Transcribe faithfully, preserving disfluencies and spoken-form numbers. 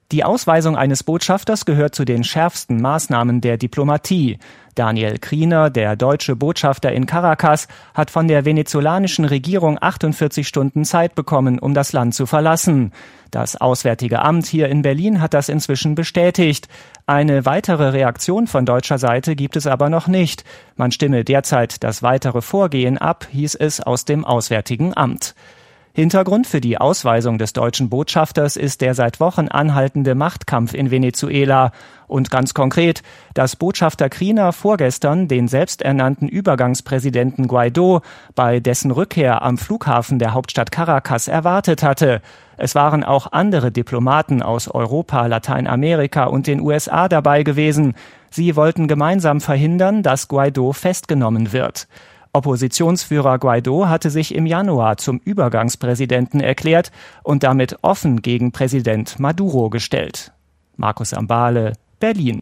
Die Ausweisung eines Botschafters gehört zu den schärfsten Maßnahmen der Diplomatie. Daniel Kriener, der deutsche Botschafter in Caracas, hat von der venezolanischen Regierung achtundvierzig Stunden Zeit bekommen, um das Land zu verlassen. Das Auswärtige Amt hier in Berlin hat das inzwischen bestätigt. Eine weitere Reaktion von deutscher Seite gibt es aber noch nicht. Man stimme derzeit das weitere Vorgehen ab, hieß es aus dem Auswärtigen Amt. Hintergrund für die Ausweisung des deutschen Botschafters ist der seit Wochen anhaltende Machtkampf in Venezuela. Und ganz konkret, dass Botschafter Kriener vorgestern den selbsternannten Übergangspräsidenten Guaidó bei dessen Rückkehr am Flughafen der Hauptstadt Caracas erwartet hatte. Es waren auch andere Diplomaten aus Europa, Lateinamerika und den U S A dabei gewesen. Sie wollten gemeinsam verhindern, dass Guaidó festgenommen wird. Oppositionsführer Guaidó hatte sich im Januar zum Übergangspräsidenten erklärt und damit offen gegen Präsident Maduro gestellt. Markus Ambale, Berlin.